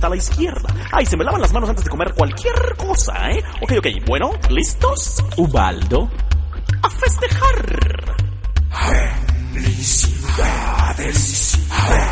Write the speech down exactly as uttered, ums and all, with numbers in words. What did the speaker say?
a la izquierda. Ay, se me lavan las manos antes de comer cualquier cosa, ¿eh? Ok, ok, bueno, ¿listos? Ubaldo, a festejar. Felicidades.